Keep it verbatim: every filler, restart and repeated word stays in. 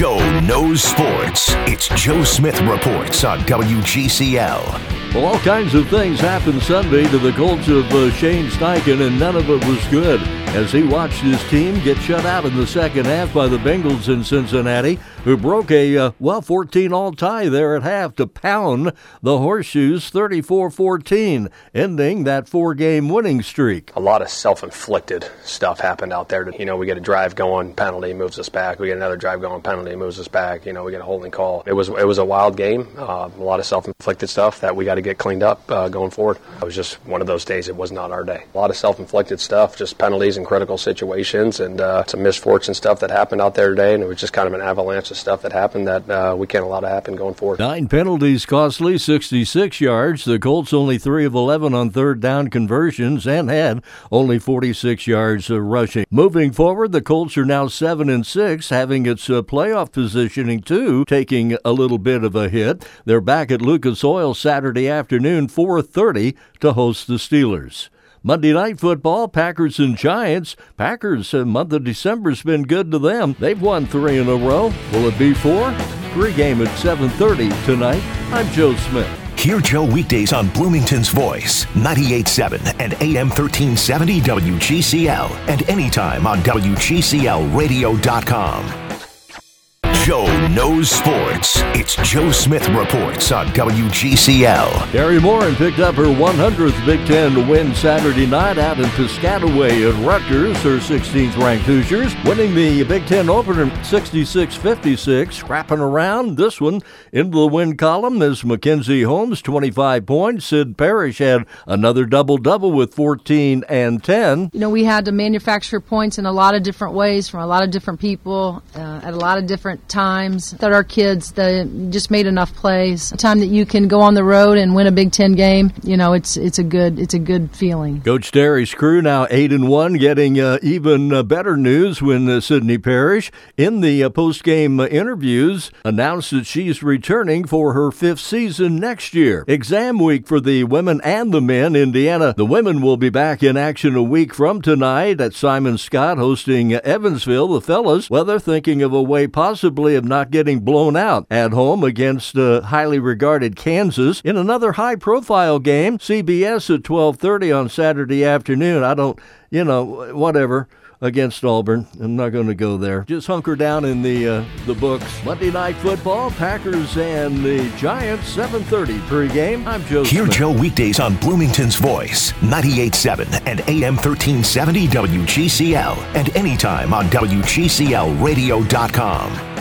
Joe knows sports. It's Joe Smith Reports on W G C L. Well, all kinds of things happened Sunday to the Colts of uh, Shane Steichen, and none of it was good as he watched his team get shut out in the second half by the Bengals in Cincinnati, who broke a, uh, well, fourteen-all tie there at half to pound the Horseshoes thirty-four fourteen, ending that four-game winning streak. A lot of self-inflicted stuff happened out there. You know, we get a drive going, penalty moves us back. We get another drive going, penalty moves us back. You know, we get a holding call. It was it was a wild game, uh, a lot of self-inflicted stuff that we got to get cleaned up uh, going forward. It was just one of those days. It was not our day. A lot of self-inflicted stuff, just penalties in critical situations, and uh, some misfortune stuff that happened out there today, and it was just kind of an avalanche of stuff that happened that uh, we can't allow to happen going forward. Nine penalties costly, sixty-six yards. The Colts only three of eleven on third down conversions and had only forty-six yards uh, rushing. Moving forward, the Colts are now seven and six, having its uh, playoff positioning too taking a little bit of a hit. They're back at Lucas Oil Saturday afternoon, four thirty, to host the Steelers. Monday Night Football, Packers and Giants. Packers, uh, month of December's been good to them. They've won three in a row. Will it be four? Pre-game at seven thirty tonight. I'm Joe Smith. Hear Joe weekdays on Bloomington's Voice, ninety-eight point seven and A M thirteen seventy W G C L, and anytime on W G C L radio dot com. Joe knows sports. It's Joe Smith Reports on W G C L. Gary Morin picked up her one hundredth Big Ten win Saturday night out in Piscataway at Rutgers. Her sixteenth ranked Hoosiers winning the Big Ten opener sixty-six fifty-six. Wrapping around this one into the win column is Mackenzie Holmes, twenty-five points. Sid Parrish had another double-double with fourteen and ten. You know, we had to manufacture points in a lot of different ways from a lot of different people uh, at a lot of different times. That our kids they just made enough plays. A time that you can go on the road and win a Big Ten game, you know, it's it's a good it's a good feeling. Coach Terry's crew now eight and one, getting uh, even uh, better news when uh, Sydney Parrish in the uh, post-game uh, interviews announced that she's returning for her fifth season next year. Exam week for the women and the men. Indiana, the women will be back in action a week from tonight at Simon Scott hosting uh, Evansville. The fellas, well, they're thinking of a way possibly of not getting blown out at home against uh, highly regarded Kansas in another high-profile game. C B S at twelve thirty on Saturday afternoon. I don't, you know, whatever, against Auburn. I'm not going to go there. Just hunker down in the uh, the books. Monday Night Football, Packers and the Giants, seven thirty pregame. I'm Joe Hear Smith. Joe weekdays on Bloomington's Voice, ninety-eight point seven and A M thirteen seventy W G C L, and anytime on W G C L radio dot com.